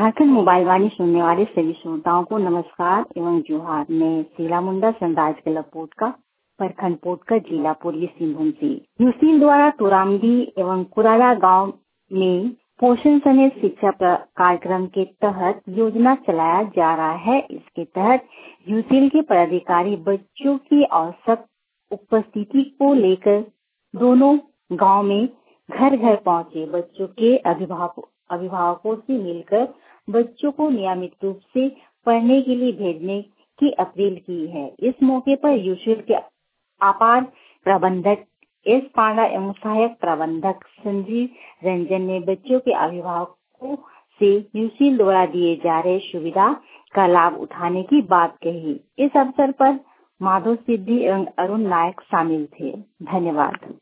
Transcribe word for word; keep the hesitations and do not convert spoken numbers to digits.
Jharkhand mobile वाणी सुनने वाले सभी श्रोताओं को नमस्कार एवं जोहार। मैं शीला मुंडा संदाज क्लब पोटका प्रखंड पोटका जिला पूर्वी सिंहभूम से यूसीएल द्वारा तोरामडी एवं कुराला गांव में पोषण समेत शिक्षा कार्यक्रम के तहत योजना चलाया जा रहा है। इसके तहत यूसीएल के पदाधिकारी बच्चों की औसत उपस्थिति को लेकर दोनों गांव में घर घर पहुंचे बच्चों के अभिभावक अभिभावकों से मिलकर बच्चों को नियमित रूप से पढ़ने के लिए भेजने की अपील की है। इस मौके पर यूसीएल के अपार प्रबंधक एस पांडा एवं सहायक प्रबंधक संजीव रंजन ने बच्चों के अभिभावकों से यूसीएल द्वारा दिए जा रहे सुविधा का लाभ उठाने की बात कही। इस अवसर पर माधव सिद्धि एवं अरुण नायक शामिल थे। धन्यवाद।